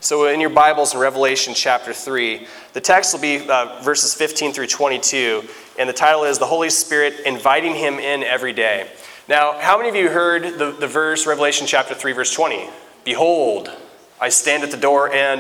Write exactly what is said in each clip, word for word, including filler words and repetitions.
So in your Bibles in Revelation chapter three, the text will be uh, verses fifteen through twenty-two, and the title is The Holy Spirit Inviting Him In Every Day. Now, how many of you heard the, the verse, Revelation chapter three, verse twenty? Behold, I stand at the door and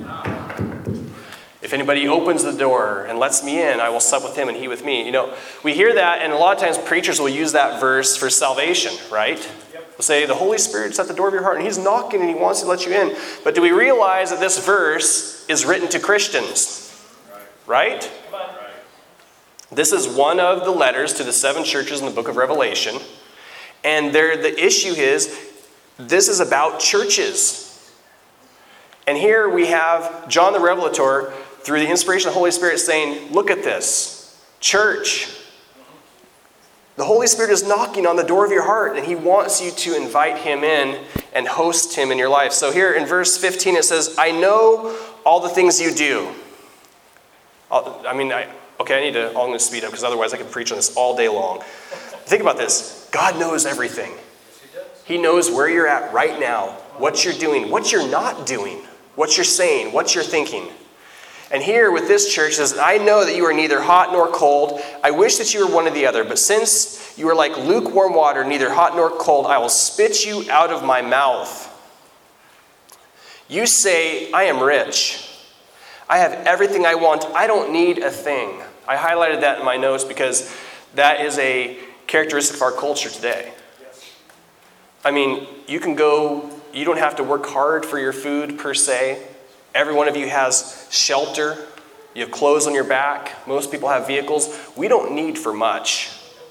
if anybody opens the door and lets me in, I will sup with him and he with me. You know, we hear that, and a lot of times preachers will use that verse for salvation, right? They'll say, the Holy Spirit's at the door of your heart, and he's knocking, and he wants to let you in. But do we realize that this verse is written to Christians? Right? This is one of the letters to the seven churches in the book of Revelation. And there, the issue is, this is about churches. And here we have John the Revelator, through the inspiration of the Holy Spirit, saying, look at this. Church. The Holy Spirit is knocking on the door of your heart, and he wants you to invite him in and host him in your life. So here in verse fifteen it says, I know all the things you do. I'll, I mean, I, okay, I need to, I'm going to speed up because otherwise I could preach on this all day long. Think about this. God knows everything. He knows where you're at right now, what you're doing, what you're not doing, what you're saying, what you're thinking. And here with this church, it says, I know that you are neither hot nor cold. I wish that you were one or the other. But since you are like lukewarm water, neither hot nor cold, I will spit you out of my mouth. You say, I am rich. I have everything I want. I don't need a thing. I highlighted that in my notes because that is a characteristic of our culture today. I mean, you can go, you don't have to work hard for your food per se. Every one of you has shelter. You have clothes on your back. Most people have vehicles. We don't need for much.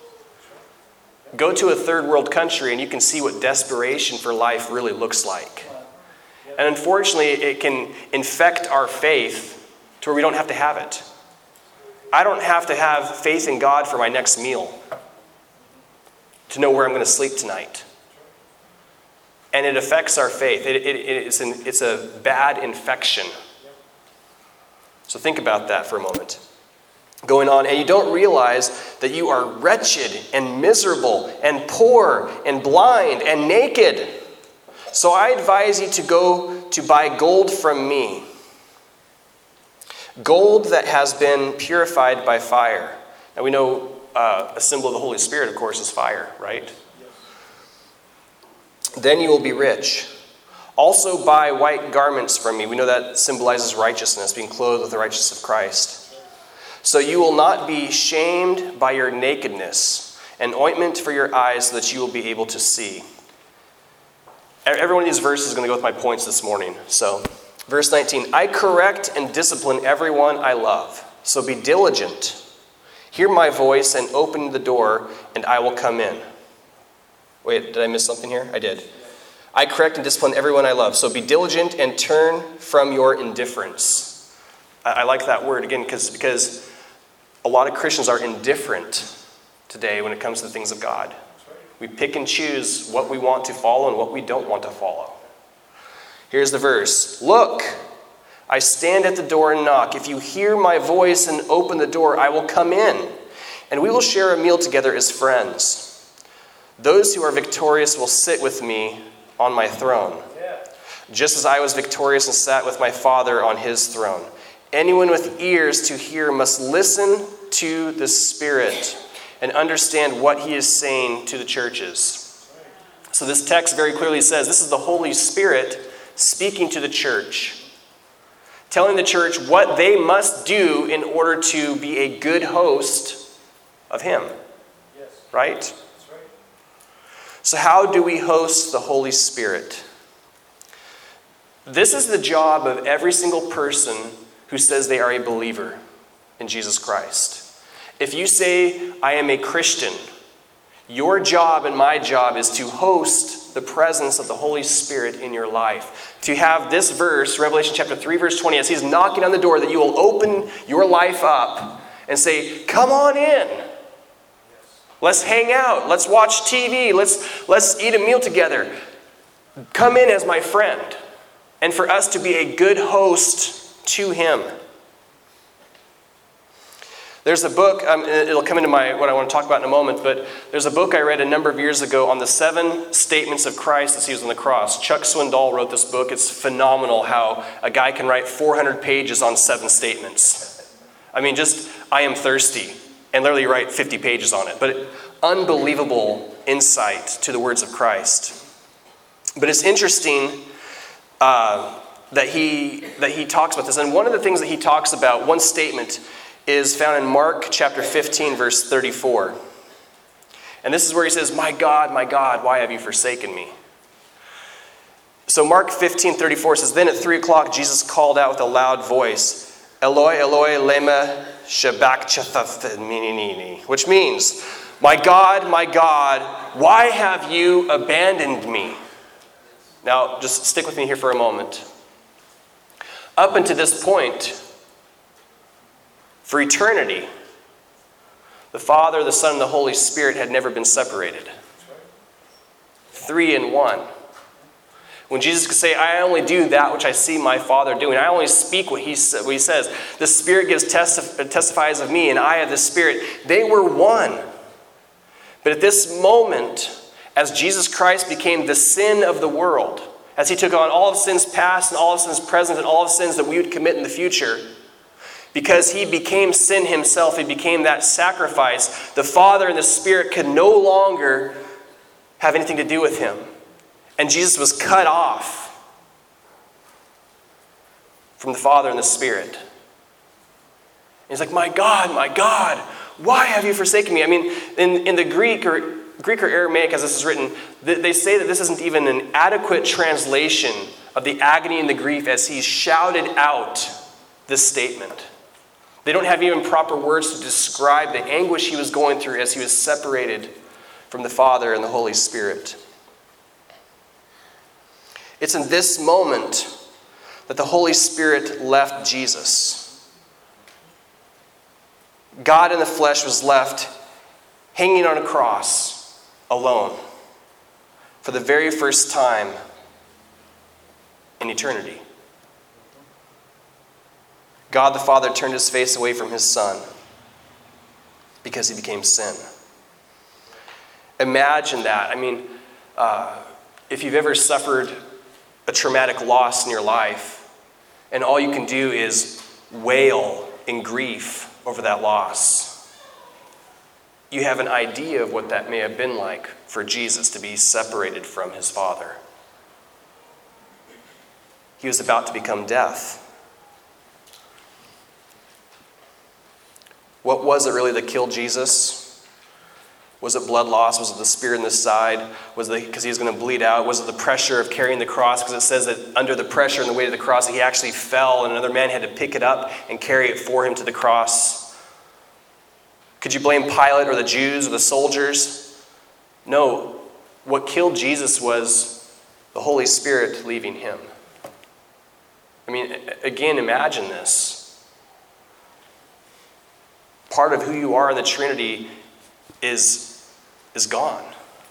Go to a third world country and you can see what desperation for life really looks like. And unfortunately, it can infect our faith to where we don't have to have it. I don't have to have faith in God for my next meal to know where I'm going to sleep tonight. And it affects our faith. It, it, it's, an, it's a bad infection. So think about that for a moment. Going on, and you don't realize that you are wretched and miserable and poor and blind and naked. So I advise you to go to buy gold from me. Gold that has been purified by fire. Now we know uh, a symbol of the Holy Spirit, of course, is fire, right? Then you will be rich. Also buy white garments from me. We know that symbolizes righteousness, being clothed with the righteousness of Christ. So you will not be shamed by your nakedness, an ointment for your eyes so that you will be able to see. Every one of these verses is going to go with my points this morning. So, verse nineteen, I correct and discipline everyone I love. So be diligent. Hear my voice and open the door, and I will come in. Wait, did I miss something here? I did. I correct and discipline everyone I love. So be diligent and turn from your indifference. I, I like that word again because because a lot of Christians are indifferent today when it comes to the things of God. We pick and choose what we want to follow and what we don't want to follow. Here's the verse. Look, I stand at the door and knock. If you hear my voice and open the door, I will come in, and we will share a meal together as friends. Those who are victorious will sit with me on my throne, just as I was victorious and sat with my Father on his throne. Anyone with ears to hear must listen to the Spirit and understand what he is saying to the churches. So this text very clearly says this is the Holy Spirit speaking to the church, telling the church what they must do in order to be a good host of him. Right? So how do we host the Holy Spirit? This is the job of every single person who says they are a believer in Jesus Christ. If you say, I am a Christian, your job and my job is to host the presence of the Holy Spirit in your life. To have this verse, Revelation chapter three, verse twenty, as he's knocking on the door, that you will open your life up and say, come on in. Let's hang out. Let's watch T V. Let's, let's eat a meal together. Come in as my friend. And for us to be a good host to him. There's a book, um, it'll come into my what I want to talk about in a moment, but there's a book I read a number of years ago on the seven statements of Christ as he was on the cross. Chuck Swindoll wrote this book. It's phenomenal how a guy can write four hundred pages on seven statements. I mean, just, I am thirsty, and literally write fifty pages on it. But unbelievable insight to the words of Christ. But it's interesting uh, that he that he talks about this. And one of the things that he talks about, one statement, is found in Mark chapter fifteen, verse thirty-four. And this is where he says, "My God, my God, why have you forsaken me?" So Mark fifteen, thirty-four says, "Then at three o'clock Jesus called out with a loud voice, 'Eloi, Eloi, lema sabachthani,' which means, 'My God, my God, why have you abandoned me?'" Now, just stick with me here for a moment. Up until this point, for eternity, the Father, the Son, and the Holy Spirit had never been separated. Three in one. When Jesus could say, "I only do that which I see my Father doing. I only speak what he, what he says. The Spirit gives testif- testifies of me, and I of the Spirit." They were one. But at this moment, as Jesus Christ became the sin of the world, as he took on all of sins past and all of sins present and all of sins that we would commit in the future, because he became sin himself, he became that sacrifice, the Father and the Spirit could no longer have anything to do with him. And Jesus was cut off from the Father and the Spirit. And he's like, "My God, my God, why have you forsaken me?" I mean, in, in the Greek or Greek or Aramaic, as this is written, they say that this isn't even an adequate translation of the agony and the grief as he shouted out this statement. They don't have even proper words to describe the anguish he was going through as he was separated from the Father and the Holy Spirit. It's in this moment that the Holy Spirit left Jesus. God in the flesh was left hanging on a cross alone for the very first time in eternity. God the Father turned his face away from his Son because he became sin. Imagine that. I mean, uh, if you've ever suffered a traumatic loss in your life, and all you can do is wail in grief over that loss, you have an idea of what that may have been like for Jesus to be separated from his Father. He was about to become death. What was it really that killed Jesus? Was it blood loss? Was it the spear in the side? Was it because he was going to bleed out? Was it the pressure of carrying the cross? Because it says that under the pressure and the weight of the cross, he actually fell and another man had to pick it up and carry it for him to the cross. Could you blame Pilate or the Jews or the soldiers? No. What killed Jesus was the Holy Spirit leaving him. I mean, again, imagine this. Part of who you are in the Trinity is, is gone.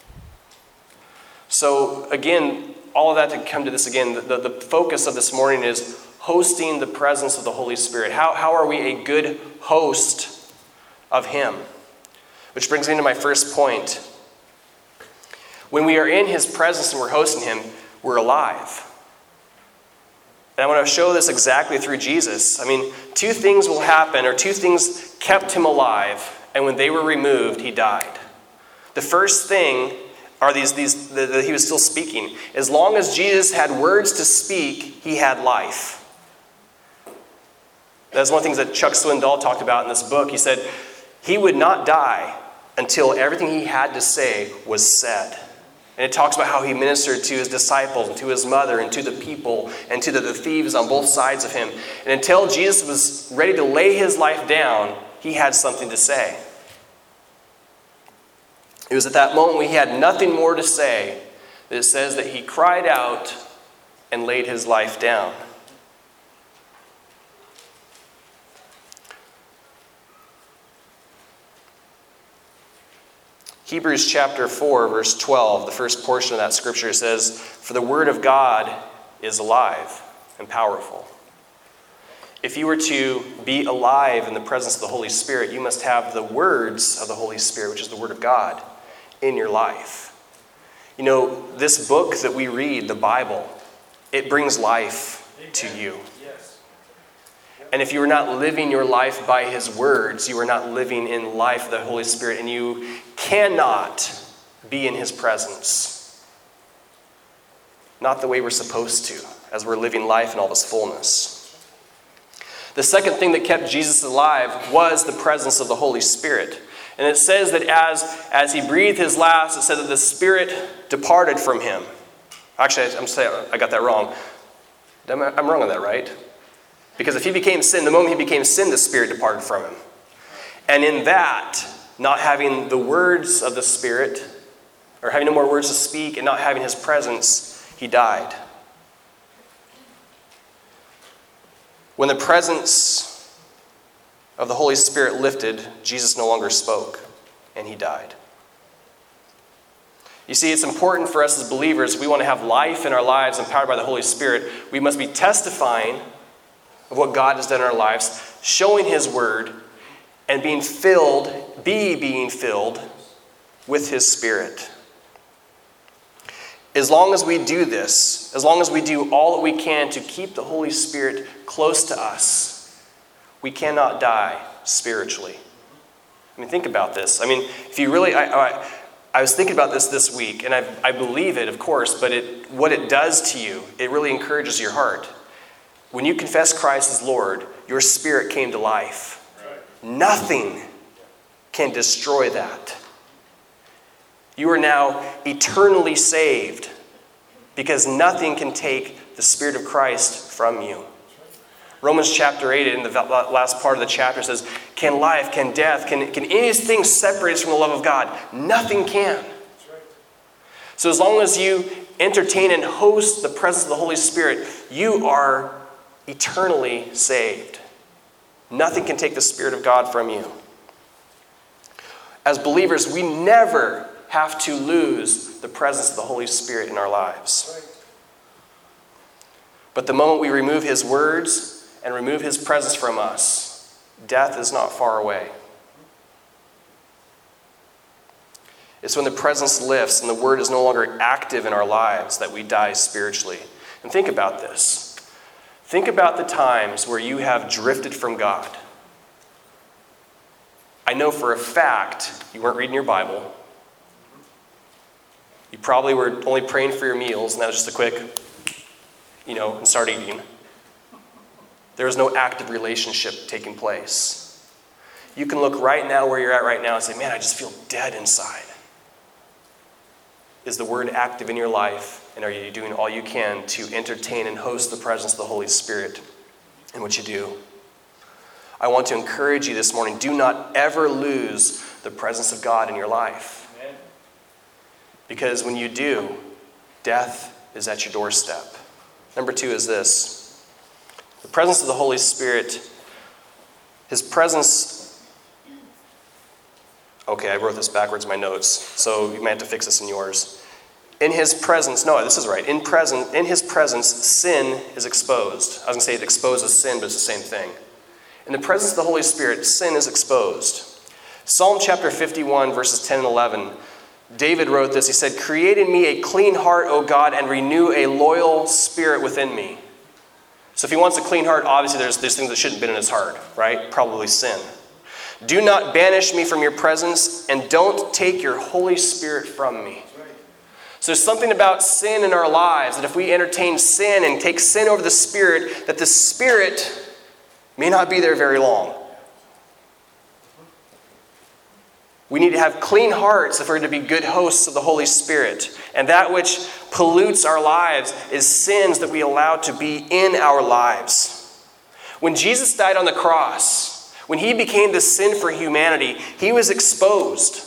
So again, all of that to come to this again, the, the focus of this morning is hosting the presence of the Holy Spirit. How, how are we a good host of him? Which brings me to my first point. When we are in his presence and we're hosting him, we're alive. And I want to show this exactly through Jesus. I mean, two things will happen, or two things kept him alive, and when they were removed, he died. The first thing are these, these that he was still speaking. As long as Jesus had words to speak, he had life. That's one of the things that Chuck Swindoll talked about in this book. He said he would not die until everything he had to say was said. And it talks about how he ministered to his disciples and to his mother and to the people and to the, the thieves on both sides of him. And until Jesus was ready to lay his life down, he had something to say. It was at that moment when he had nothing more to say that it says that he cried out and laid his life down. Hebrews chapter four, verse twelve, the first portion of that scripture says, "For the word of God is alive and powerful, If you were to be alive in the presence of the Holy Spirit, you must have the words of the Holy Spirit, which is the Word of God, in your life. You know, this book that we read, the Bible, it brings life to you. And if you are not living your life by His words, you are not living in life of the Holy Spirit, and you cannot be in His presence. Not the way we're supposed to, as we're living life in all this fullness. The second thing that kept Jesus alive was the presence of the Holy Spirit. And it says that as, as He breathed His last, it said that the Spirit departed from Him. Actually, I'm saying I got that wrong. I'm, I'm wrong on that, right? Because if He became sin, the moment He became sin, the Spirit departed from Him. And in that, not having the words of the Spirit, or having no more words to speak, and not having His presence, He died. When the presence of the Holy Spirit lifted, Jesus no longer spoke, and He died. You see, it's important for us as believers, if we want to have life in our lives empowered by the Holy Spirit, we must be testifying of what God has done in our lives, showing His word, and being filled, be being filled with His Spirit. As long as we do this, as long as we do all that we can to keep the Holy Spirit close to us, we cannot die spiritually. I mean, think about this. I mean, if you really, I, I, I was thinking about this this week, and I, I believe it, of course, but it, what it does to you, it really encourages your heart. When you confess Christ as Lord, your spirit came to life. Right. Nothing can destroy that. You are now eternally saved because nothing can take the Spirit of Christ from you. Romans chapter eight, in the last part of the chapter, says, can life, can death, can, can anything separate us from the love of God? Nothing can. So as long as you entertain and host the presence of the Holy Spirit, you are eternally saved. Nothing can take the Spirit of God from you. As believers, we never have to lose the presence of the Holy Spirit in our lives. But the moment we remove His words and remove His presence from us, death is not far away. It's when the presence lifts and the word is no longer active in our lives that we die spiritually. And think about this. Think about the times where you have drifted from God. I know for a fact you weren't reading your Bible. You probably were only praying for your meals, and that was just a quick, you know, and start eating. There was no active relationship taking place. You can look right now where you're at right now and say, man, I just feel dead inside. Is the word active in your life? And are you doing all you can to entertain and host the presence of the Holy Spirit in what you do? I want to encourage you this morning, do not ever lose the presence of God in your life. Amen. Because when you do, death is at your doorstep. Number two is this. The presence of the Holy Spirit, His presence... Okay, I wrote this backwards in my notes, so you might have to fix this in yours. In His presence, no, this is right. In present, in His presence, sin is exposed. I was going to say it exposes sin, but it's the same thing. In the presence of the Holy Spirit, sin is exposed. Psalm chapter fifty-one, verses ten and eleven, David wrote this. He said, create in me a clean heart, O God, and renew a loyal spirit within me. So if He wants a clean heart, obviously there's, there's things that shouldn't have been in His heart, right? Probably sin. Do not banish me from your presence, and don't take your Holy Spirit from me. So there's something about sin in our lives, that if we entertain sin and take sin over the Spirit, that the Spirit may not be there very long. We need to have clean hearts if we're going to be good hosts of the Holy Spirit. And that which pollutes our lives is sins that we allow to be in our lives. When Jesus died on the cross, when He became the sin for humanity, He was exposed.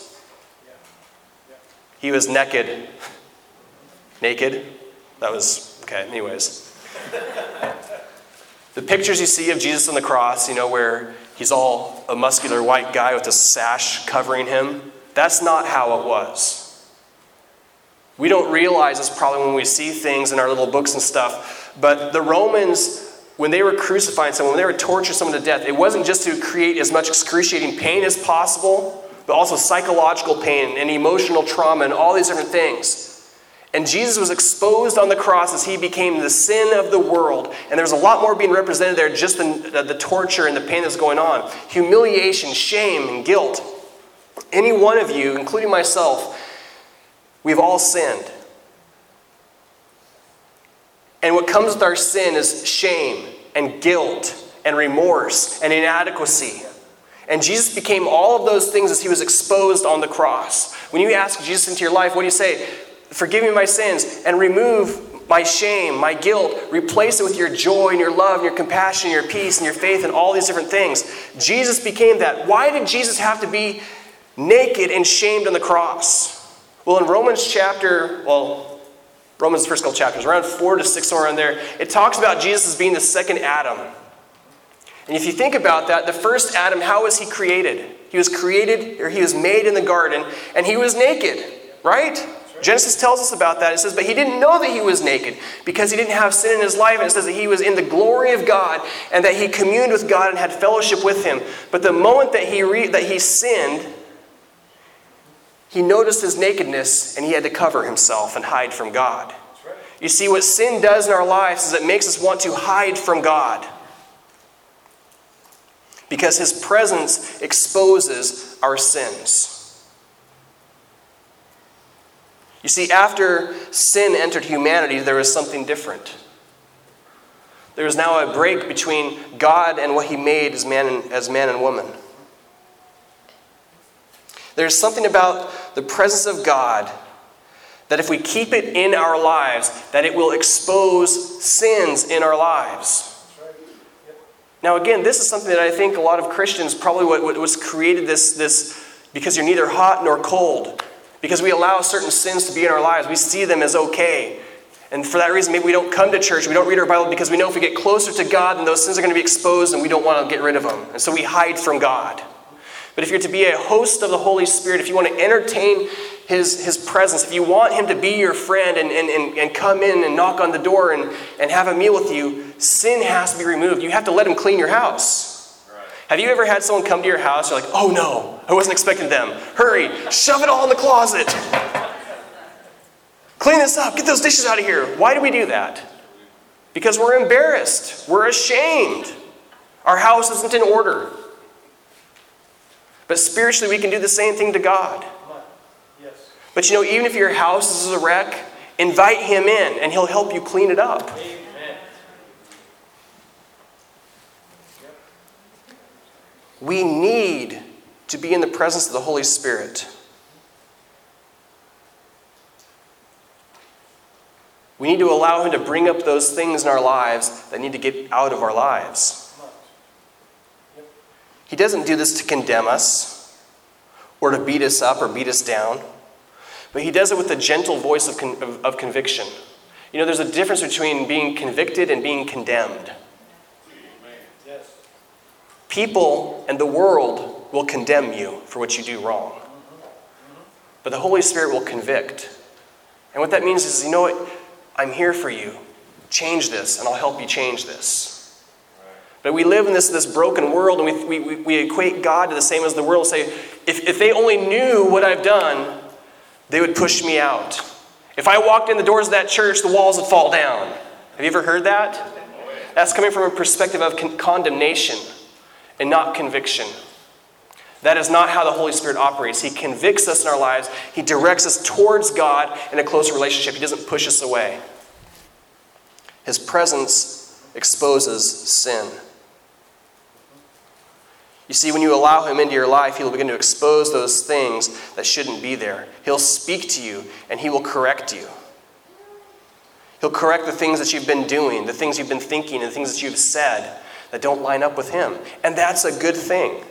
He was naked. Naked? That was, okay, anyways. The pictures you see of Jesus on the cross, you know, where He's all a muscular white guy with a sash covering Him, that's not how it was. We don't realize this probably when we see things in our little books and stuff, but the Romans when they were crucifying someone, when they were torturing someone to death, it wasn't just to create as much excruciating pain as possible, but also psychological pain and emotional trauma and all these different things. And Jesus was exposed on the cross as he became the sin of the world. And there's a lot more being represented there just than the, the torture and the pain that's going on. Humiliation, shame, and guilt. Any one of you, including myself, we've all sinned. And what comes with our sin is shame and guilt and remorse and inadequacy. And Jesus became all of those things as he was exposed on the cross. When you ask Jesus into your life, what do you say? Forgive me my sins and remove my shame, my guilt. Replace it with your joy and your love and your compassion and your peace and your faith and all these different things. Jesus became that. Why did Jesus have to be naked and shamed on the cross? Well, in Romans chapter, well, Romans first couple chapters, around four to six, somewhere around there, it talks about Jesus as being the second Adam. And if you think about that, the first Adam, how was he created? He was created, or he was made in the garden, and he was naked, right? Genesis tells us about that. It says, but he didn't know that he was naked because he didn't have sin in his life. And it says that he was in the glory of God and that he communed with God and had fellowship with him. But the moment that he re- that he sinned, he noticed his nakedness and he had to cover himself and hide from God. You see, what sin does in our lives is it makes us want to hide from God because his presence exposes our sins. You see, after sin entered humanity, there was something different. There is now a break between God and what he made as man and, as man and woman. There's something about the presence of God that if we keep it in our lives, that it will expose sins in our lives. Now again, this is something that I think a lot of Christians, probably what, what was created this, this, because you're neither hot nor cold. Because we allow certain sins to be in our lives. We see them as okay. And for that reason, maybe we don't come to church, we don't read our Bible, because we know if we get closer to God, then those sins are going to be exposed and we don't want to get rid of them. And so we hide from God. But if you're to be a host of the Holy Spirit, if you want to entertain His, his presence, if you want Him to be your friend and, and, and, and come in and knock on the door and, and have a meal with you, sin has to be removed. You have to let Him clean your house. Have you ever had someone come to your house, you're like, oh no, I wasn't expecting them. Hurry, shove it all in the closet. Clean this up, get those dishes out of here. Why do we do that? Because we're embarrassed. We're ashamed. Our house isn't in order. But spiritually, we can do the same thing to God. But you know, even if your house is a wreck, invite Him in and He'll help you clean it up. We need to be in the presence of the Holy Spirit. We need to allow Him to bring up those things in our lives that need to get out of our lives. He doesn't do this to condemn us or to beat us up or beat us down, but He does it with a gentle voice of, con- of, of conviction. You know, there's a difference between being convicted and being condemned. People and the world will condemn you for what you do wrong. But the Holy Spirit will convict. And what that means is, you know what? I'm here for you. Change this, and I'll help you change this. But we live in this, this broken world, and we, we, we equate God to the same as the world. Say, if, if they only knew what I've done, they would push me out. If I walked in the doors of that church, the walls would fall down. Have you ever heard that? That's coming from a perspective of con- condemnation. And not conviction. That is not how the Holy Spirit operates. He convicts us in our lives. He directs us towards God in a closer relationship. He doesn't push us away. His presence exposes sin. You see, when you allow Him into your life, He will begin to expose those things that shouldn't be there. He'll speak to you and He will correct you. He'll correct the things that you've been doing, the things you've been thinking, and the things that you've said that don't line up with Him. And that's a good thing.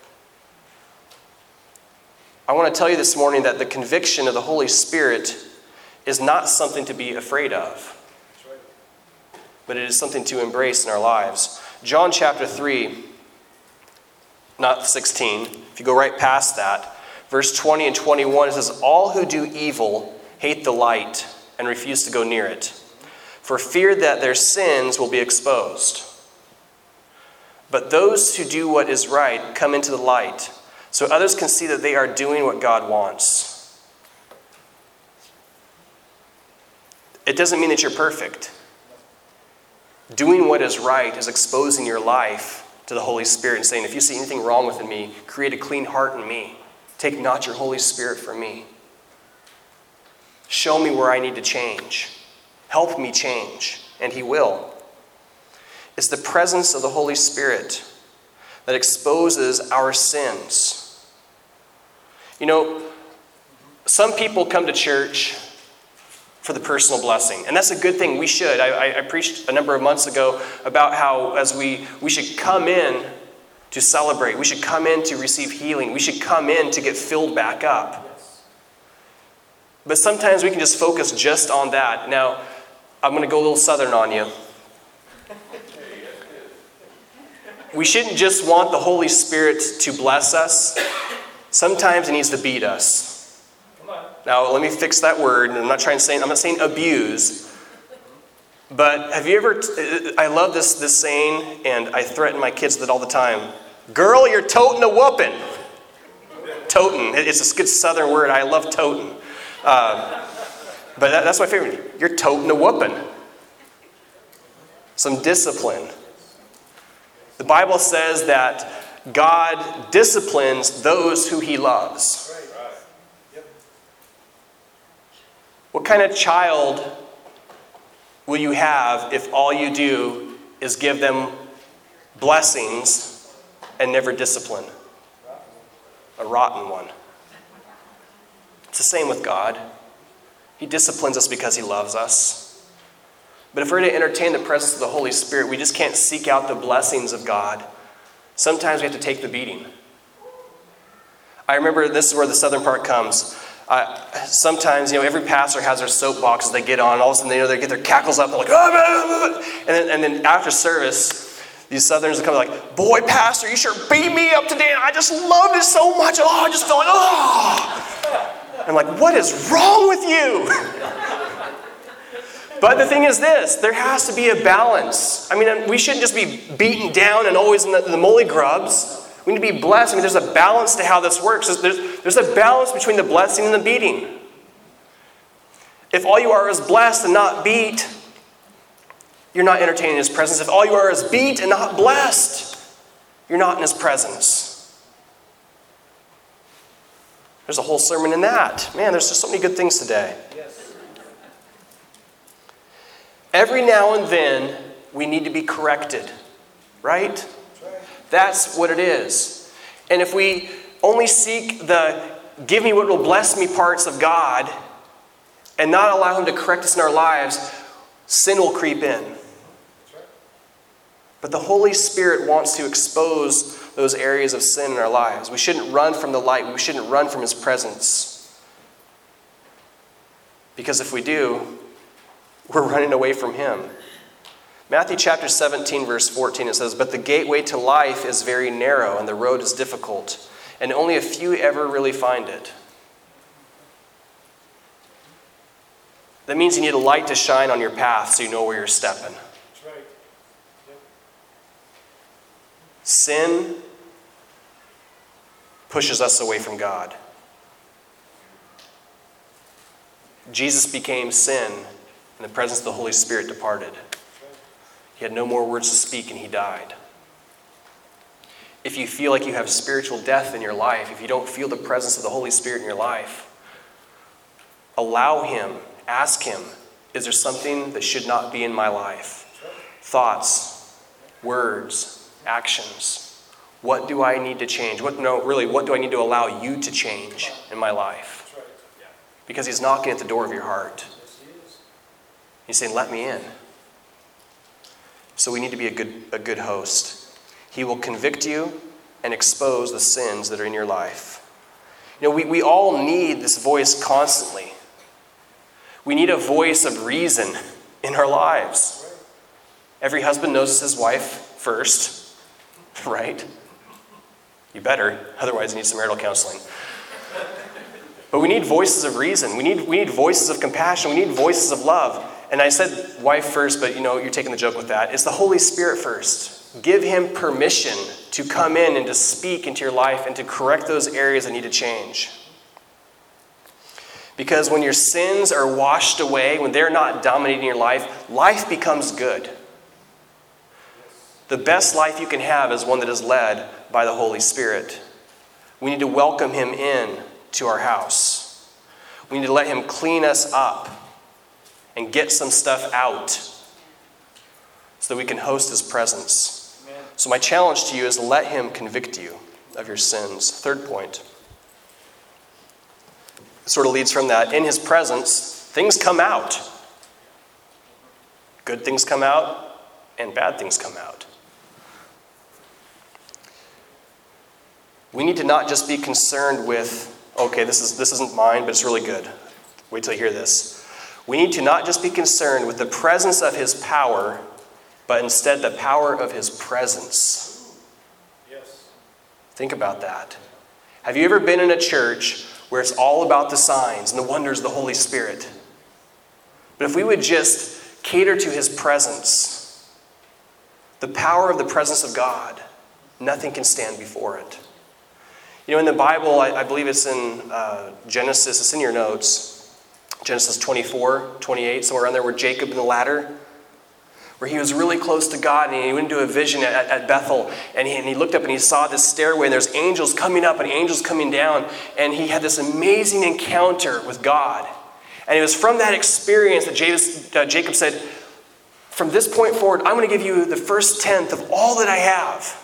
I want to tell you this morning that the conviction of the Holy Spirit is not something to be afraid of, but it is something to embrace in our lives. John chapter three, not sixteen, if you go right past that, verse twenty and twenty-one, it says, all who do evil hate the light and refuse to go near it, for fear that their sins will be exposed. But those who do what is right come into the light, so others can see that they are doing what God wants. It doesn't mean that you're perfect. Doing what is right is exposing your life to the Holy Spirit and saying, if you see anything wrong within me, create a clean heart in me. Take not your Holy Spirit from me. Show me where I need to change. Help me change, and he will. It's the presence of the Holy Spirit that exposes our sins. You know, some people come to church for the personal blessing, and that's a good thing. We should. I, I preached a number of months ago about how as we, we should come in to celebrate. We should come in to receive healing. We should come in to get filled back up. But sometimes we can just focus just on that. Now, I'm going to go a little southern on you. We shouldn't just want the Holy Spirit to bless us. Sometimes he needs to beat us. Now, let me fix that word. I'm not trying to say, I'm not saying abuse. But have you ever, I love this, this saying, and I threaten my kids with it all the time. Girl, you're toting a whooping. Toting. It's a good southern word. I love toting. Uh, but that, that's my favorite. You're toting a whooping. Some discipline. The Bible says that God disciplines those who he loves. What kind of child will you have if all you do is give them blessings and never discipline? A rotten one. It's the same with God. He disciplines us because he loves us. But if we're to entertain the presence of the Holy Spirit, we just can't seek out the blessings of God. Sometimes we have to take the beating. I remember this is where the southern part comes. Uh, sometimes, you know, every pastor has their soapboxes they get on, and all of a sudden they, you know, they get their cackles up, and like, oh, and then, and then after service, these Southerners will come like, boy, pastor, you sure beat me up today. I just loved it so much. Oh, I just felt like, oh. I'm like, what is wrong with you? But the thing is this, there has to be a balance. I mean, we shouldn't just be beaten down and always in the, the molly grubs. We need to be blessed. I mean, there's a balance to how this works. There's, there's a balance between the blessing and the beating. If all you are is blessed and not beat, you're not entertaining his presence. If all you are is beat and not blessed, you're not in his presence. There's a whole sermon in that. Man, there's just so many good things today. Yes. Every now and then, we need to be corrected, right? That's what it is. And if we only seek the give me what will bless me parts of God and not allow him to correct us in our lives, sin will creep in. But the Holy Spirit wants to expose those areas of sin in our lives. We shouldn't run from the light. We shouldn't run from his presence. Because if we do, we're running away from him. Matthew chapter seventeen, verse fourteen, it says, but the gateway to life is very narrow and the road is difficult, and only a few ever really find it. That means you need a light to shine on your path so you know where you're stepping. That's right. Yep. Sin pushes us away from God. Jesus became sin, and the presence of the Holy Spirit departed. He had no more words to speak, and he died. If you feel like you have spiritual death in your life, if you don't feel the presence of the Holy Spirit in your life, allow him, ask him, is there something that should not be in my life? Thoughts, words, actions. What do I need to change? What, no, really, what do I need to allow you to change in my life? Because he's knocking at the door of your heart. He's saying, let me in. So we need to be a good, a good host. He will convict you and expose the sins that are in your life. You know, we, we all need this voice constantly. We need a voice of reason in our lives. Every husband knows his wife first, right? You better, otherwise you need some marital counseling. But we need voices of reason. We need, we need voices of compassion. We need voices of love. And I said wife first, but you know, you're taking the joke with that. It's the Holy Spirit first. give him permission to come in and to speak into your life and to correct those areas that need to change. Because when your sins are washed away, when they're not dominating your life, life becomes good. The best life you can have is one that is led by the Holy Spirit. We need to welcome him in to our house. We need to let him clean us up and get some stuff out so that we can host his presence. Amen. So my challenge to you is let him convict you of your sins. Third point. It sort of leads from that. In his presence, things come out. Good things come out and bad things come out. We need to not just be concerned with, okay, this is this isn't mine, but it's really good. Wait till you hear this. We need to not just be concerned with the presence of his power, but instead the power of his presence. Yes. Think about that. Have you ever been in a church where it's all about the signs and the wonders of the Holy Spirit? But if we would just cater to his presence, the power of the presence of God, nothing can stand before it. You know, in the Bible, I, I believe it's in uh, Genesis, it's in your notes, Genesis twenty-four, twenty-eight, somewhere around there, where Jacob and the ladder, where he was really close to God, and he went into a vision at, at Bethel, and he, and he looked up and he saw this stairway, and there's angels coming up and angels coming down, and he had this amazing encounter with God. And it was from that experience that Jacob, uh, Jacob said, from this point forward, I'm going to give you the first tenth of all that I have.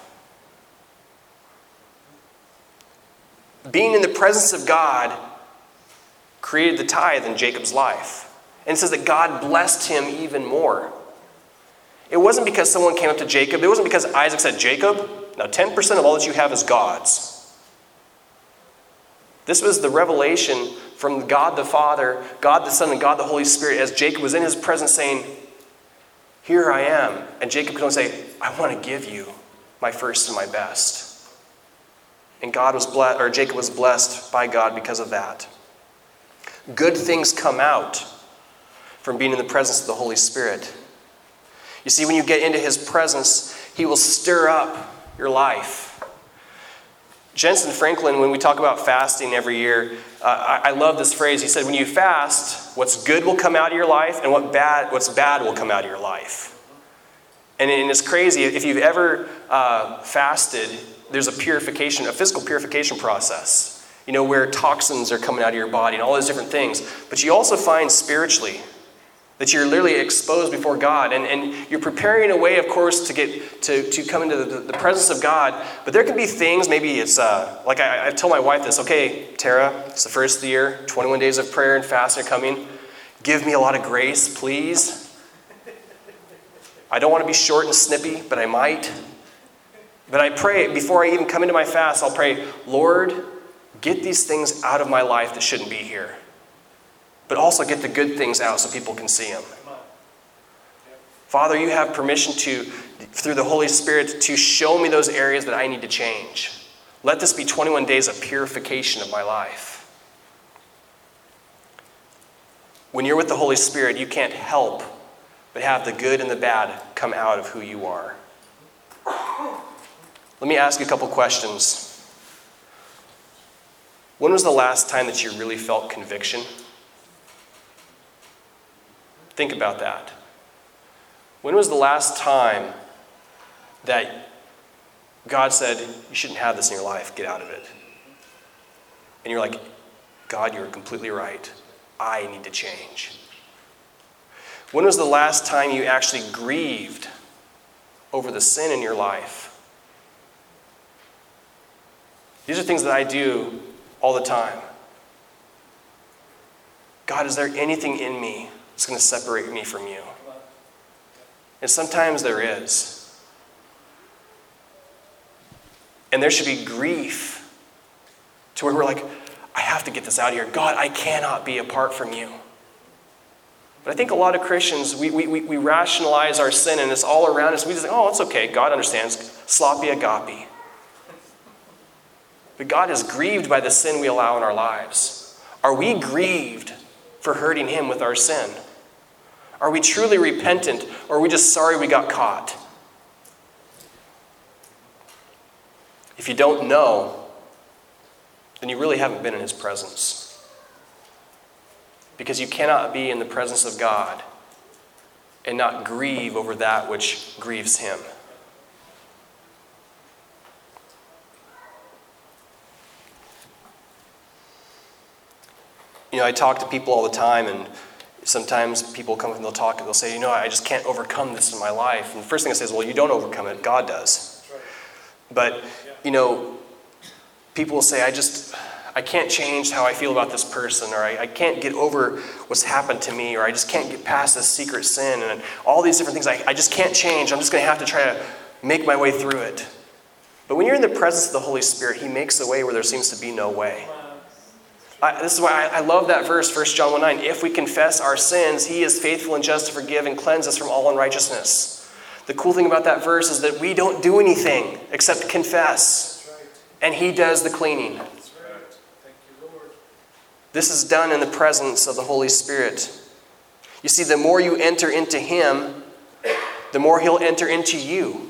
Being in the presence of God created the tithe in Jacob's life. And it says that God blessed him even more. It wasn't because someone came up to Jacob. It wasn't because Isaac said, Jacob, now ten percent of all that you have is God's. This was the revelation from God the Father, God the Son, and God the Holy Spirit as Jacob was in his presence saying, here I am. And Jacob could only say, I want to give you my first and my best. And God was blessed, or Jacob was blessed by God because of that. Good things come out from being in the presence of the Holy Spirit. You see, when you get into his presence, he will stir up your life. Jensen Franklin, when we talk about fasting every year, uh, I, I love this phrase. He said, when you fast, what's good will come out of your life, and what bad, what's bad will come out of your life. And, and it's crazy. If you've ever uh, fasted, there's a purification, a physical purification process, you know, where toxins are coming out of your body and all those different things. But you also find spiritually that you're literally exposed before God. And, and you're preparing a way, of course, to get to, to come into the, the presence of God. But there can be things, maybe it's, uh, like I, I tell my wife this, okay, Tara, it's the first of the year, twenty-one days of prayer and fasting are coming. Give me a lot of grace, please. I don't want to be short and snippy, but I might. But I pray, before I even come into my fast, I'll pray, Lord, get these things out of my life that shouldn't be here. But also get the good things out so people can see them. Father, you have permission to, through the Holy Spirit, to show me those areas that I need to change. Let this be twenty-one days of purification of my life. When you're with the Holy Spirit, you can't help but have the good and the bad come out of who you are. Let me ask you a couple questions. When was the last time that you really felt conviction? Think about that. When was the last time that God said, you shouldn't have this in your life, get out of it? And you're like, God, you're completely right. I need to change. When was the last time you actually grieved over the sin in your life? These are things that I do all the time. God, is there anything in me that's going to separate me from you? And sometimes there is. And there should be grief to where we're like, I have to get this out of here. God, I cannot be apart from you. But I think a lot of Christians, we, we, we rationalize our sin and it's all around us. We just think, oh, it's okay. God understands. Sloppy agape. But God is grieved by the sin we allow in our lives. Are we grieved for hurting him with our sin? Are we truly repentant, or are we just sorry we got caught? If you don't know, then you really haven't been in his presence. Because you cannot be in the presence of God and not grieve over that which grieves him. You know, I talk to people all the time, and sometimes people come up and they'll talk and they'll say, you know, I just can't overcome this in my life. And the first thing I say is, well, you don't overcome it, God does. But, you know, people will say, I just, I can't change how I feel about this person, or I, I can't get over what's happened to me, or I just can't get past this secret sin, and all these different things. I, I just can't change. I'm just going to have to try to make my way through it. But when you're in the presence of the Holy Spirit, he makes a way where there seems to be no way. I, this is why I, I love that verse, First John one nine. If we confess our sins, he is faithful and just to forgive and cleanse us from all unrighteousness. The cool thing about that verse is that we don't do anything except confess. And he does the cleaning. This is done in the presence of the Holy Spirit. You see, the more you enter into him, the more he'll enter into you.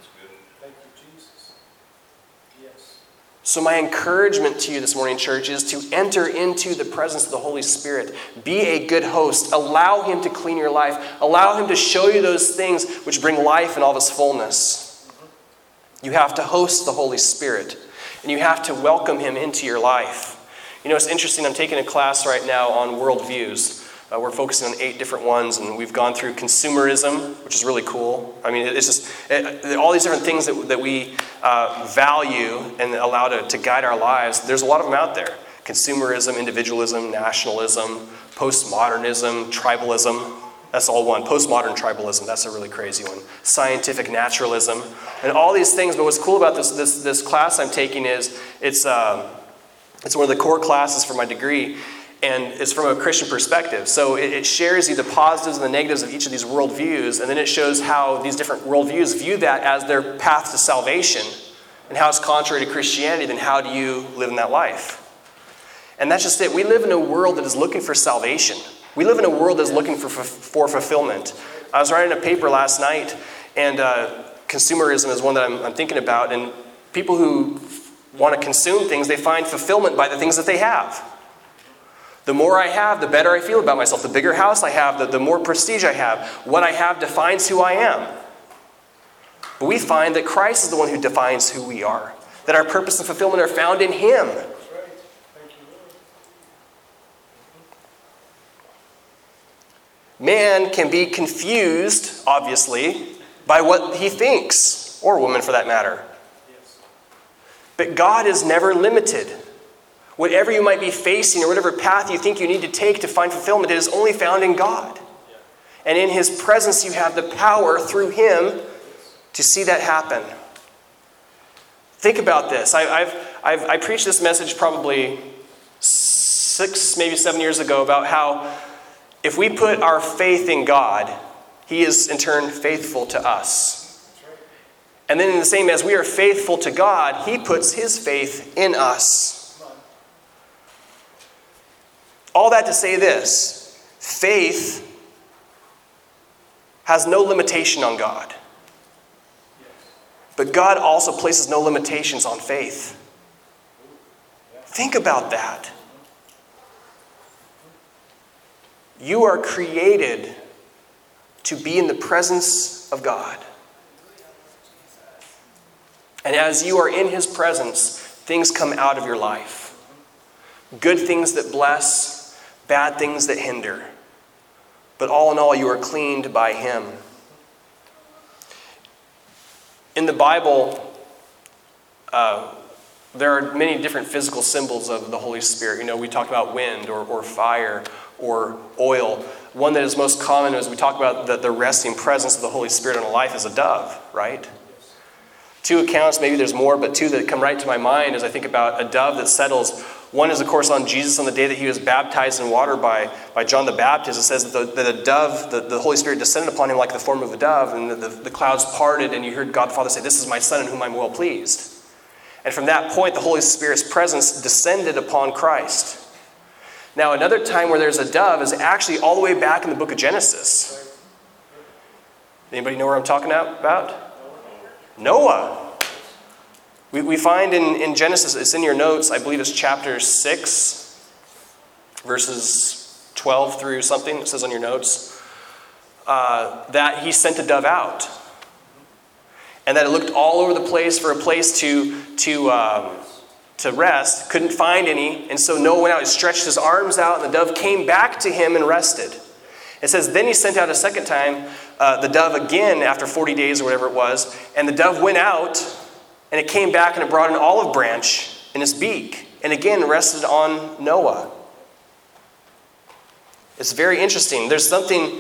So my encouragement to you this morning, church, is to enter into the presence of the Holy Spirit. Be a good host. Allow him to clean your life. Allow him to show you those things which bring life in all of its fullness. You have to host the Holy Spirit, and you have to welcome him into your life. You know, it's interesting. I'm taking a class right now on worldviews. Uh, we're focusing on eight different ones, and we've gone through consumerism, which is really cool. I mean, it's just it, all these different things that, that we uh, value and allow to, to guide our lives. There's a lot of them out there. Consumerism, individualism, nationalism, postmodernism, tribalism. That's all one. Postmodern tribalism, that's a really crazy one. Scientific naturalism, and all these things. But what's cool about this this, this class I'm taking is it's uh, it's one of the core classes for my degree. And it's from a Christian perspective. So it, it shares you the positives and the negatives of each of these worldviews, and then it shows how these different worldviews view that as their path to salvation, and how it's contrary to Christianity. Then how do you live in that life? And that's just it. We live in a world that is looking for salvation. We live in a world that is looking for, for, for fulfillment. I was writing a paper last night, and uh, consumerism is one that I'm, I'm thinking about. And people who want to consume things, they find fulfillment by the things that they have. The more I have, the better I feel about myself. The bigger house I have, the, the more prestige I have. What I have defines who I am. But we find that Christ is the one who defines who we are. That our purpose and fulfillment are found in him. Man can be confused, obviously, by what he thinks, or woman for that matter. But God is never limited. Whatever you might be facing or whatever path you think you need to take to find fulfillment, it is only found in God. And in his presence you have the power through him to see that happen. Think about this. I, I've, I've, I preached this message probably six, maybe seven years ago about how if we put our faith in God, he is in turn faithful to us. And then in the same as we are faithful to God, he puts his faith in us. All that to say this, faith has no limitation on God. But God also places no limitations on faith. Think about that. You are created to be in the presence of God. And as you are in his presence, things come out of your life. Good things that bless, bad things that hinder. But all in all, you are cleaned by him. In the Bible, uh, there are many different physical symbols of the Holy Spirit. You know, we talk about wind or, or fire or oil. One that is most common as we talk about the, the resting presence of the Holy Spirit in a life is a dove, right? Two accounts, maybe there's more, but two that come right to my mind as I think about a dove that settles. One is, of course, on Jesus on the day that he was baptized in water by, by John the Baptist. It says that the, that a dove, the, the Holy Spirit descended upon him like the form of a dove, and the, the, the clouds parted, and you heard God the Father say, "This is my Son in whom I'm well pleased." And from that point, the Holy Spirit's presence descended upon Christ. Now, another time where there's a dove is actually all the way back in the book of Genesis. Anybody know where I'm talking about? Noah. We, we find in, in Genesis, it's in your notes, I believe it's chapter six, verses twelve through something, it says on your notes, uh, that he sent a dove out. And that it looked all over the place for a place to, to, um, to rest, couldn't find any, and so Noah went out, he stretched his arms out, and the dove came back to him and rested. It says, then he sent out a second time uh, the dove again after forty days or whatever it was, and the dove went out, and it came back and it brought an olive branch in its beak, and again rested on Noah. It's very interesting. There's something,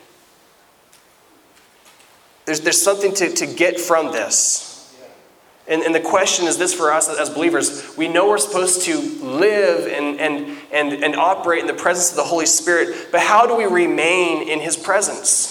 there's, there's something to, to get from this. And, and the question is this for us as believers. We know we're supposed to live and, and, and, and operate in the presence of the Holy Spirit, but how do we remain in his presence?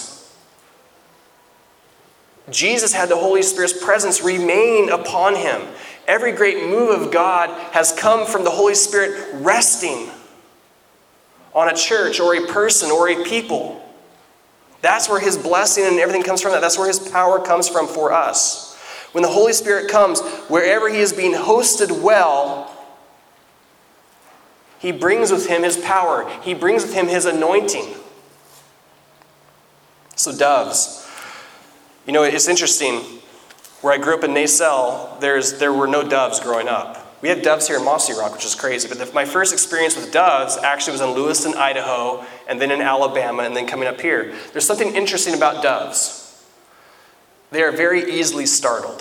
Jesus had the Holy Spirit's presence remain upon him. Every great move of God has come from the Holy Spirit resting on a church or a person or a people. That's where his blessing and everything comes from. That's where his power comes from for us. When the Holy Spirit comes, wherever he is being hosted well, he brings with him his power. He brings with him his anointing. So doves. You know, it's interesting. Where I grew up in Nacelle, there's, there were no doves growing up. We had doves here in Mossy Rock, which is crazy. But the, my first experience with doves actually was in Lewiston, Idaho, and then in Alabama, and then coming up here. There's something interesting about doves. They are very easily startled.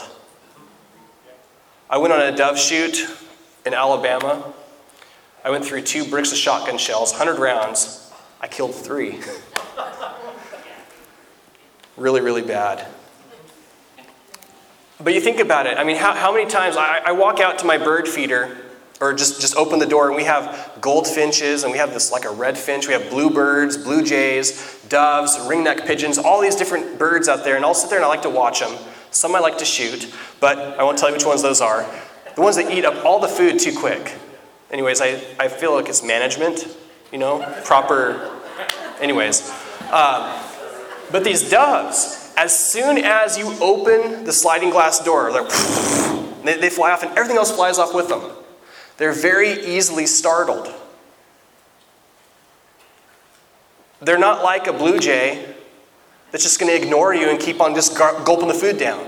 I went on a dove shoot in Alabama. I went through two bricks of shotgun shells, one hundred rounds. I killed three. Really, really bad. But you think about it. I mean, how, how many times I, I walk out to my bird feeder or just, just open the door and we have goldfinches and we have this like a red finch. We have bluebirds, blue jays, doves, ringneck pigeons, all these different birds out there. And I'll sit there and I like to watch them. Some I like to shoot, but I won't tell you which ones those are. The ones that eat up all the food too quick. Anyways, I, I feel like it's management, you know, proper, anyways. Uh, but these doves, as soon as you open the sliding glass door, they're, they, they fly off and everything else flies off with them. They're very easily startled. They're not like a blue jay that's just going to ignore you and keep on just gulping the food down.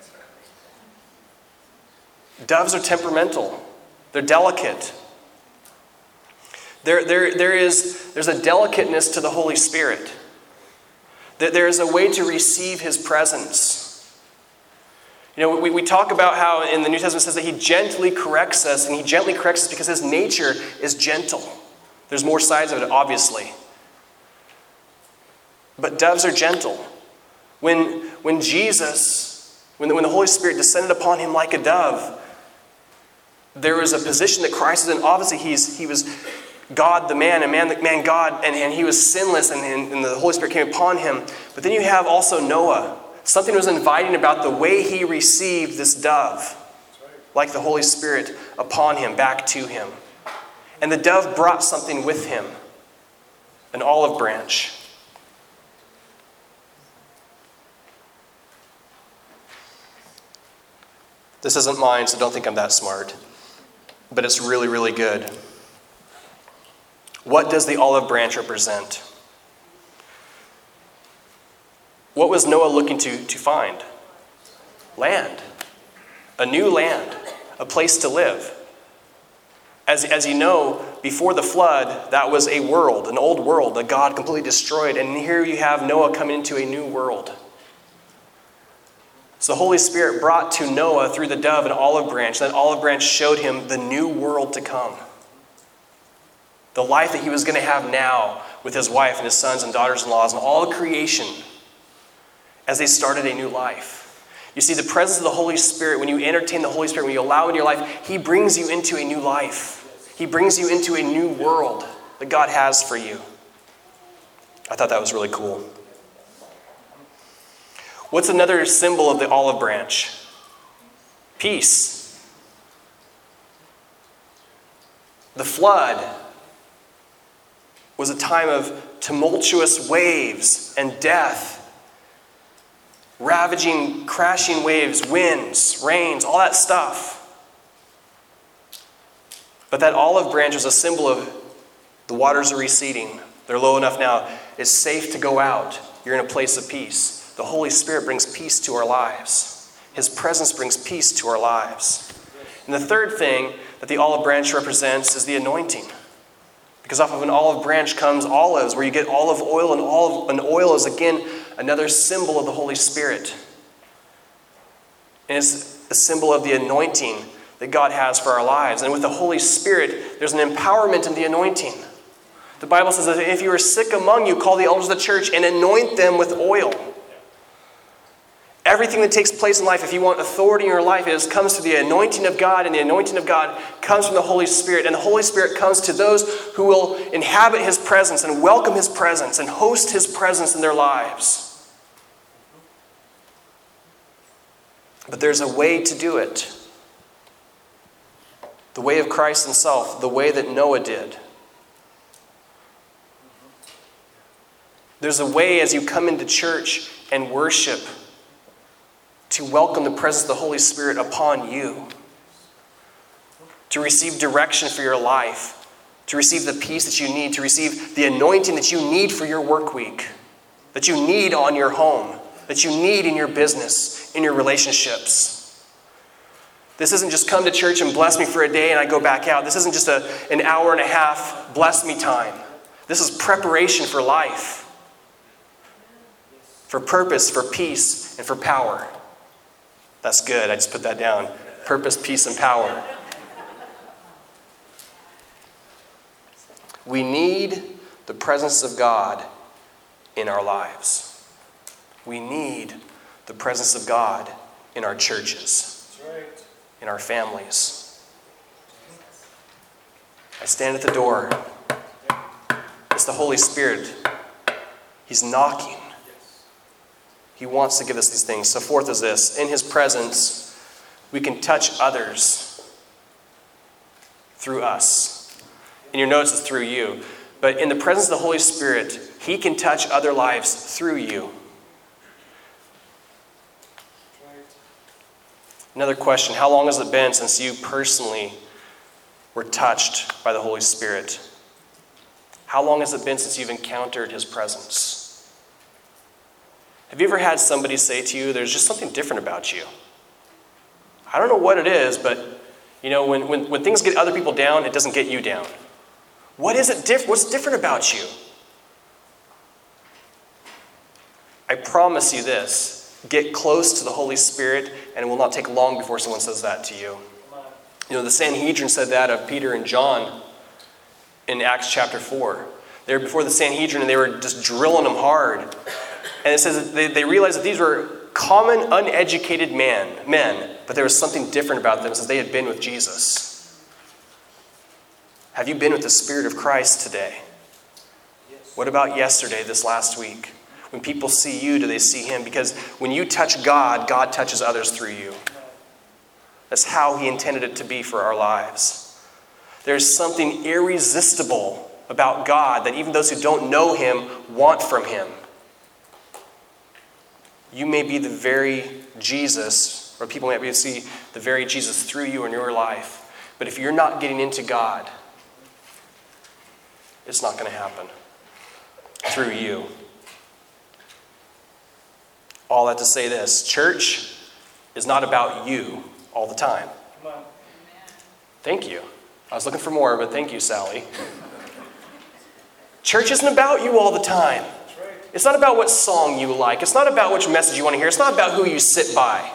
Doves are temperamental. They're delicate. There, there, there is, there's a delicateness to the Holy Spirit. There is a way to receive his presence. You know, we, we talk about how in the New Testament it says that he gently corrects us, and he gently corrects us because his nature is gentle. There's more sides of it, obviously. But doves are gentle. When, when Jesus, when, when the Holy Spirit descended upon him like a dove, there was a position that Christ is in. Obviously, he's, he was God the man, and man the man God, and, and he was sinless, and, and, and the Holy Spirit came upon him. But then you have also Noah. Something was inviting about the way he received this dove, like the Holy Spirit upon him, back to him. And the dove brought something with him, an olive branch. This isn't mine, so don't think I'm that smart. But it's really, really good. What does the olive branch represent? What was Noah looking to, to find? Land. A new land. A place to live. As, as you know, before the flood, that was a world, an old world that God completely destroyed. And here you have Noah coming into a new world. So the Holy Spirit brought to Noah through the dove an olive branch. That olive branch showed him the new world to come. The life that he was going to have now with his wife and his sons and daughters-in-laws and all creation as they started a new life. You see, the presence of the Holy Spirit, when you entertain the Holy Spirit, when you allow in your life, he brings you into a new life. He brings you into a new world that God has for you. I thought that was really cool. What's another symbol of the olive branch? Peace. The flood was a time of tumultuous waves and death, ravaging, crashing waves, winds, rains, all that stuff. But that olive branch is a symbol of the waters are receding. They're low enough now. It's safe to go out. You're in a place of peace. The Holy Spirit brings peace to our lives. His presence brings peace to our lives. And the third thing that the olive branch represents is the anointing. Because off of an olive branch comes olives, where you get olive oil, and olive and oil is again another symbol of the Holy Spirit. And it's a symbol of the anointing that God has for our lives. And with the Holy Spirit, there's an empowerment in the anointing. The Bible says that if you are sick among you, call the elders of the church and anoint them with oil. Everything that takes place in life, if you want authority in your life, it comes to the anointing of God, and the anointing of God comes from the Holy Spirit. And the Holy Spirit comes to those who will inhabit His presence and welcome His presence and host His presence in their lives. But there's a way to do it. The way of Christ Himself, the way that Noah did. There's a way as you come into church and worship to welcome the presence of the Holy Spirit upon you. To receive direction for your life. To receive the peace that you need. To receive the anointing that you need for your work week. That you need on your home. That you need in your business. In your relationships. This isn't just come to church and bless me for a day and I go back out. This isn't just a, an hour and a half bless me time. This is preparation for life. For purpose, for peace, and for power. That's good. I just put that down. Purpose, peace, and power. We need the presence of God in our lives. We need the presence of God in our churches, in our families. I stand at the door. It's the Holy Spirit. He's knocking. He wants to give us these things. So fourth is this. In His presence, we can touch others through us. In your notes, it's through you. But in the presence of the Holy Spirit, He can touch other lives through you. Another question. How long has it been since you personally were touched by the Holy Spirit? How long has it been since you've encountered His presence? Have you ever had somebody say to you, there's just something different about you? I don't know what it is, but you know, when, when, when things get other people down, it doesn't get you down. What is it diff- What's different about you? I promise you this. Get close to the Holy Spirit, and it will not take long before someone says that to you. You know, the Sanhedrin said that of Peter and John in Acts chapter four. They were before the Sanhedrin, and they were just drilling them hard. And it says that they, they realized that these were common, uneducated man, men, but there was something different about them since they had been with Jesus. Have you been with the Spirit of Christ today? Yes. What about yesterday, this last week? When people see you, do they see Him? Because when you touch God, God touches others through you. That's how He intended it to be for our lives. There's something irresistible about God that even those who don't know Him want from Him. You may be the very Jesus, or people might be able to see the very Jesus through you in your life. But if you're not getting into God, it's not going to happen through you. All that to say this, church is not about you all the time. Thank you. I was looking for more, but thank you, Sally. Church isn't about you all the time. It's not about what song you like. It's not about which message you want to hear. It's not about who you sit by.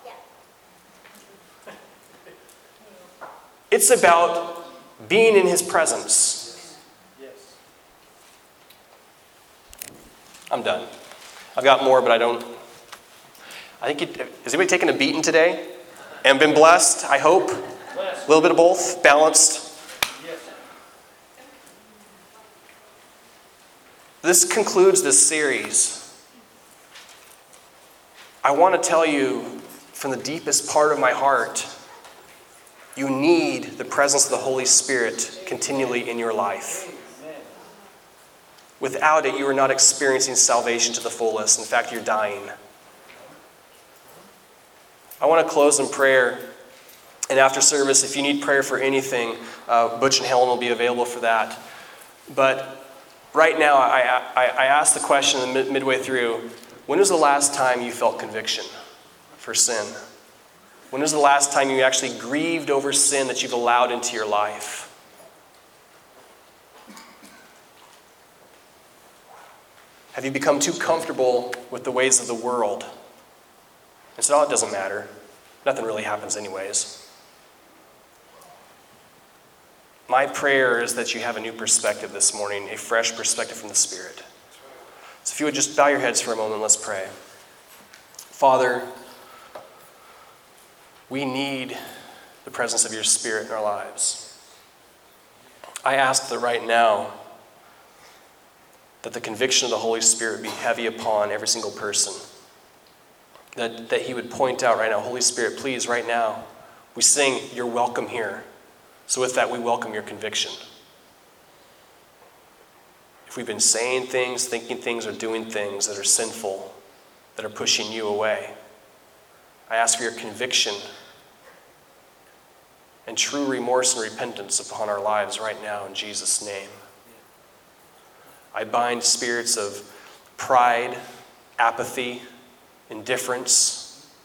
It's about being in His presence. I'm done. I've got more, but I don't. I think it, has anybody taken a beating today and been blessed? I hope. A little bit of both, balanced. This concludes this series. I want to tell you from the deepest part of my heart, you need the presence of the Holy Spirit continually in your life. Without it, you are not experiencing salvation to the fullest. In fact, you're dying. I want to close in prayer. And after service, if you need prayer for anything, uh, Butch and Helen will be available for that. But right now, I, I, I asked the question mid, midway through, when was the last time you felt conviction for sin? When was the last time you actually grieved over sin that you've allowed into your life? Have you become too comfortable with the ways of the world? And so, oh, it doesn't matter. Nothing really happens anyways. My prayer is that you have a new perspective this morning, a fresh perspective from the Spirit. So if you would just bow your heads for a moment, let's pray. Father, we need the presence of your Spirit in our lives. I ask that right now that the conviction of the Holy Spirit be heavy upon every single person. That, that he would point out right now, Holy Spirit, please, right now, we sing, you're welcome here. So with that, we welcome your conviction. If we've been saying things, thinking things, or doing things that are sinful, that are pushing you away, I ask for your conviction and true remorse and repentance upon our lives right now in Jesus' name. I bind spirits of pride, apathy, indifference.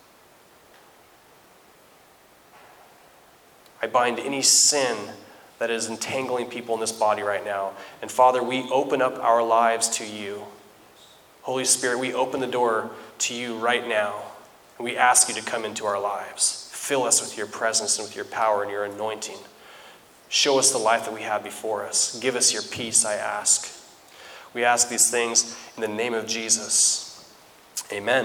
I bind any sin that is entangling people in this body right now. And Father, we open up our lives to you. Holy Spirit, we open the door to you right now. And we ask you to come into our lives. Fill us with your presence and with your power and your anointing. Show us the life that we have before us. Give us your peace, I ask. We ask these things in the name of Jesus. Amen.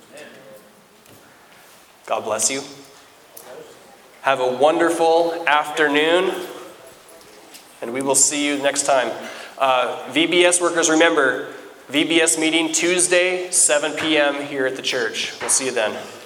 God bless you. Have a wonderful afternoon, and we will see you next time. Uh, V B S workers, remember, V B S meeting Tuesday, seven p.m. here at the church. We'll see you then.